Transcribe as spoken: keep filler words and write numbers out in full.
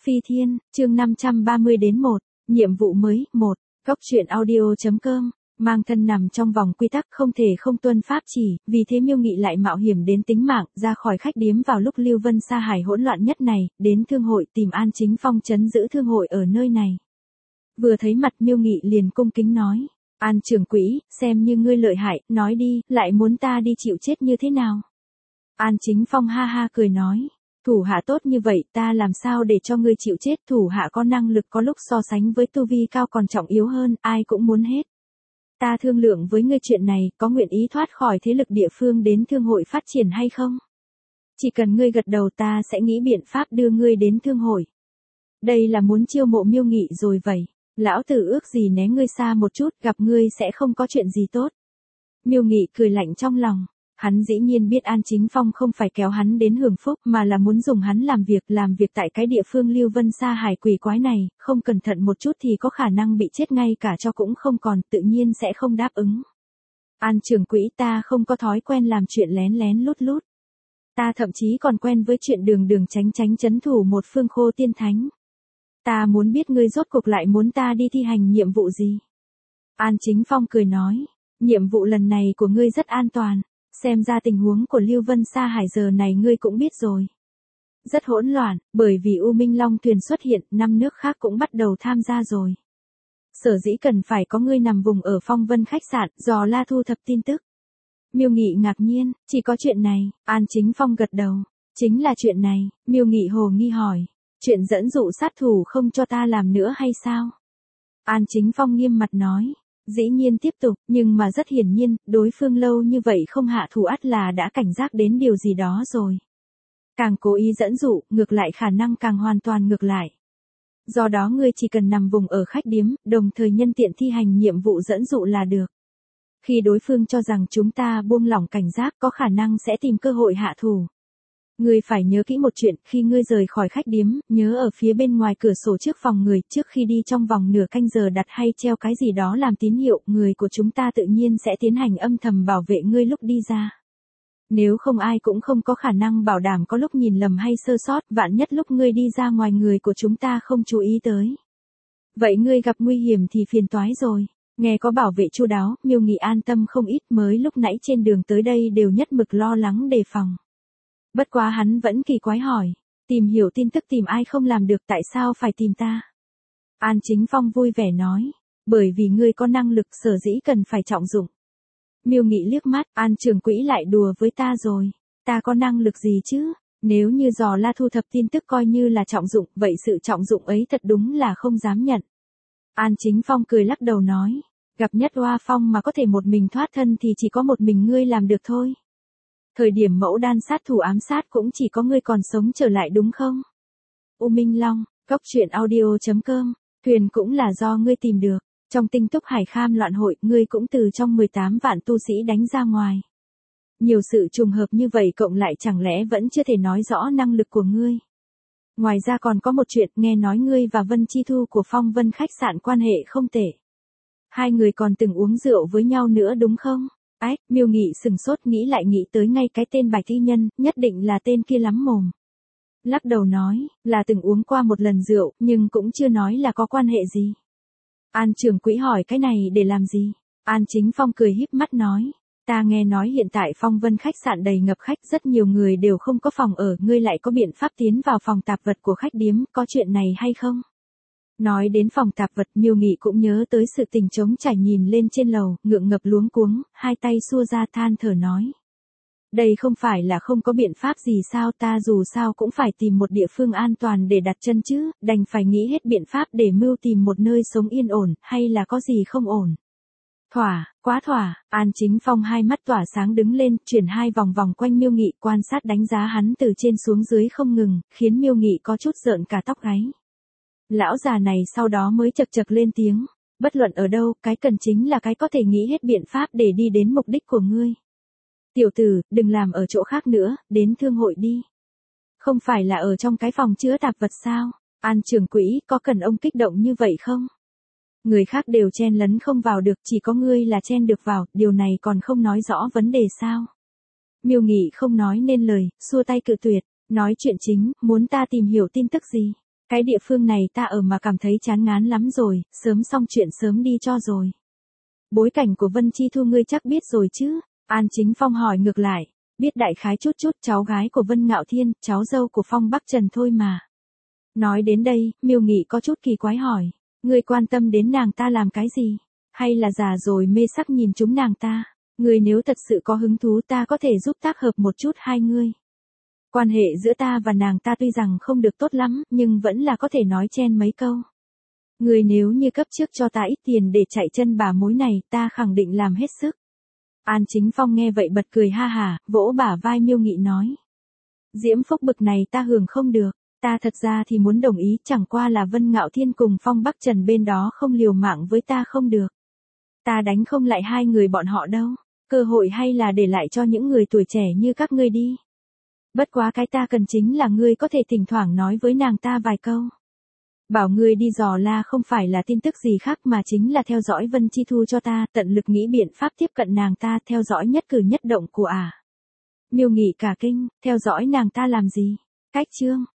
Phi Thiên, chương năm trăm ba mươi đến một, nhiệm vụ mới, một, Góc truyện audio.com, mang thân nằm trong vòng quy tắc không thể không tuân pháp chỉ, vì thế Miêu Nghị lại mạo hiểm đến tính mạng, ra khỏi khách điếm vào lúc Lưu Vân sa hải hỗn loạn nhất này, đến thương hội tìm An Chính Phong trấn giữ thương hội ở nơi này. Vừa thấy mặt Miêu Nghị liền cung kính nói, An trưởng quỹ, xem như ngươi lợi hại, nói đi, lại muốn ta đi chịu chết như thế nào? An Chính Phong ha ha cười nói, thủ hạ tốt như vậy ta làm sao để cho ngươi chịu chết, thủ hạ có năng lực có lúc so sánh với tu vi cao còn trọng yếu hơn, ai cũng muốn hết. Ta thương lượng với ngươi chuyện này, có nguyện ý thoát khỏi thế lực địa phương đến thương hội phát triển hay không? Chỉ cần ngươi gật đầu ta sẽ nghĩ biện pháp đưa ngươi đến thương hội. Đây là muốn chiêu mộ Miêu Nghị rồi vậy. Lão tử ước gì né ngươi xa một chút, gặp ngươi sẽ không có chuyện gì tốt. Miêu Nghị cười lạnh trong lòng. Hắn dĩ nhiên biết An Chính Phong không phải kéo hắn đến hưởng phúc mà là muốn dùng hắn làm việc, làm việc tại cái địa phương Lưu Vân sa hải quỷ quái này, không cẩn thận một chút thì có khả năng bị chết ngay cả cho cũng không còn, tự nhiên sẽ không đáp ứng. An trưởng quỹ, ta không có thói quen làm chuyện lén lén lút lút. Ta thậm chí còn quen với chuyện đường đường tránh tránh trấn thủ một phương khô tiên thánh. Ta muốn biết ngươi rốt cuộc lại muốn ta đi thi hành nhiệm vụ gì? An Chính Phong cười nói, nhiệm vụ lần này của ngươi rất an toàn. Xem ra tình huống của Lưu Vân sa hải giờ này ngươi cũng biết rồi. Rất hỗn loạn, bởi vì U Minh Long thuyền xuất hiện, năm nước khác cũng bắt đầu tham gia rồi. Sở dĩ cần phải có ngươi nằm vùng ở Phong Vân khách sạn, dò la thu thập tin tức. Miêu Nghị ngạc nhiên, chỉ có chuyện này, An Chính Phong gật đầu. Chính là chuyện này, Miêu Nghị hồ nghi hỏi. Chuyện dẫn dụ sát thủ không cho ta làm nữa hay sao? An Chính Phong nghiêm mặt nói. Dĩ nhiên tiếp tục, nhưng mà rất hiển nhiên, đối phương lâu như vậy không hạ thủ ắt là đã cảnh giác đến điều gì đó rồi. Càng cố ý dẫn dụ, ngược lại khả năng càng hoàn toàn ngược lại. Do đó ngươi chỉ cần nằm vùng ở khách điếm, đồng thời nhân tiện thi hành nhiệm vụ dẫn dụ là được. Khi đối phương cho rằng chúng ta buông lỏng cảnh giác có khả năng sẽ tìm cơ hội hạ thủ. Ngươi phải nhớ kỹ một chuyện, khi ngươi rời khỏi khách điếm, nhớ ở phía bên ngoài cửa sổ trước phòng người, trước khi đi trong vòng nửa canh giờ đặt hay treo cái gì đó làm tín hiệu, người của chúng ta tự nhiên sẽ tiến hành âm thầm bảo vệ ngươi lúc đi ra. Nếu không ai cũng không có khả năng bảo đảm có lúc nhìn lầm hay sơ sót, vạn nhất lúc ngươi đi ra ngoài người của chúng ta không chú ý tới. Vậy ngươi gặp nguy hiểm thì phiền toái rồi. Nghe có bảo vệ chu đáo, Miêu Nghị an tâm không ít, mới lúc nãy trên đường tới đây đều nhất mực lo lắng đề phòng. Bất quá hắn vẫn kỳ quái hỏi, tìm hiểu tin tức tìm ai không làm được tại sao phải tìm ta? An Chính Phong vui vẻ nói, bởi vì ngươi có năng lực sở dĩ cần phải trọng dụng. Miêu Nghị liếc mắt, An trưởng quỹ lại đùa với ta rồi, ta có năng lực gì chứ? Nếu như dò la thu thập tin tức coi như là trọng dụng, vậy sự trọng dụng ấy thật đúng là không dám nhận. An Chính Phong cười lắc đầu nói, gặp nhất Hoa Phong mà có thể một mình thoát thân thì chỉ có một mình ngươi làm được thôi. Thời điểm mẫu đan sát thủ ám sát cũng chỉ có ngươi còn sống trở lại đúng không? U Minh Long, Góc truyện audio.com, thuyền cũng là do ngươi tìm được. Trong tinh túc hải kham loạn hội, ngươi cũng từ trong mười tám vạn tu sĩ đánh ra ngoài. Nhiều sự trùng hợp như vậy cộng lại chẳng lẽ vẫn chưa thể nói rõ năng lực của ngươi. Ngoài ra còn có một chuyện, nghe nói ngươi và Vân Chi Thu của Phong Vân khách sạn quan hệ không tệ. Hai người còn từng uống rượu với nhau nữa đúng không? Ách, Miêu Nghị sừng sốt nghĩ lại nghĩ tới ngay cái tên Bạch Thi Nhân, nhất định là tên kia lắm mồm. Lắc đầu nói, là từng uống qua một lần rượu, nhưng cũng chưa nói là có quan hệ gì. An trưởng quỹ hỏi cái này để làm gì? An Chính Phong cười híp mắt nói, ta nghe nói hiện tại Phong Vân khách sạn đầy ngập khách, rất nhiều người đều không có phòng ở, ngươi lại có biện pháp tiến vào phòng tạp vật của khách điếm, có chuyện này hay không? Nói đến phòng tạp vật, Miêu Nghị cũng nhớ tới sự tình trống trải nhìn lên trên lầu, ngượng ngập luống cuống, hai tay xua ra than thở nói. Đây không phải là không có biện pháp gì sao, ta dù sao cũng phải tìm một địa phương an toàn để đặt chân chứ, đành phải nghĩ hết biện pháp để mưu tìm một nơi sống yên ổn, hay là có gì không ổn. Thỏa, quá thỏa, An Chính Phong hai mắt tỏa sáng đứng lên, chuyển hai vòng vòng quanh Miêu Nghị, quan sát đánh giá hắn từ trên xuống dưới không ngừng, khiến Miêu Nghị có chút rợn cả tóc gáy. Lão già này sau đó mới chật chật lên tiếng, bất luận ở đâu, cái cần chính là cái có thể nghĩ hết biện pháp để đi đến mục đích của ngươi. Tiểu tử, đừng làm ở chỗ khác nữa, đến thương hội đi. Không phải là ở trong cái phòng chứa tạp vật sao? An trưởng quỹ, có cần ông kích động như vậy không? Người khác đều chen lấn không vào được, chỉ có ngươi là chen được vào, điều này còn không nói rõ vấn đề sao? Miêu Nghị không nói nên lời, xua tay cự tuyệt, nói chuyện chính, muốn ta tìm hiểu tin tức gì? Cái địa phương này ta ở mà cảm thấy chán ngán lắm rồi, sớm xong chuyện sớm đi cho rồi. Bối cảnh của Vân Chi Thu ngươi chắc biết rồi chứ? An Chính Phong hỏi ngược lại. Biết đại khái chút chút, cháu gái của Vân Ngạo Thiên, cháu dâu của Phong Bắc Trần thôi mà. Nói đến đây, Miêu Nghị có chút kỳ quái hỏi. Ngươi quan tâm đến nàng ta làm cái gì? Hay là già rồi mê sắc nhìn chúng nàng ta? Ngươi nếu thật sự có hứng thú ta có thể giúp tác hợp một chút hai ngươi. Quan hệ giữa ta và nàng ta tuy rằng không được tốt lắm, nhưng vẫn là có thể nói chen mấy câu. Ngươi nếu như cấp trước cho ta ít tiền để chạy chân bà mối này, ta khẳng định làm hết sức. An Chính Phong nghe vậy bật cười ha hả, vỗ bả vai Miêu Nghị nói. Diễm phúc bực này ta hưởng không được, ta thật ra thì muốn đồng ý, chẳng qua là Vân Ngạo Thiên cùng Phong Bắc Trần bên đó không liều mạng với ta không được. Ta đánh không lại hai người bọn họ đâu, cơ hội hay là để lại cho những người tuổi trẻ như các ngươi đi. Bất quá cái ta cần chính là ngươi có thể thỉnh thoảng nói với nàng ta vài câu. Bảo ngươi đi dò la không phải là tin tức gì khác mà chính là theo dõi Vân Chi Thu cho ta, tận lực nghĩ biện pháp tiếp cận nàng ta, theo dõi nhất cử nhất động của ả. À. Miêu Nghị cả kinh, theo dõi nàng ta làm gì? Cách chương,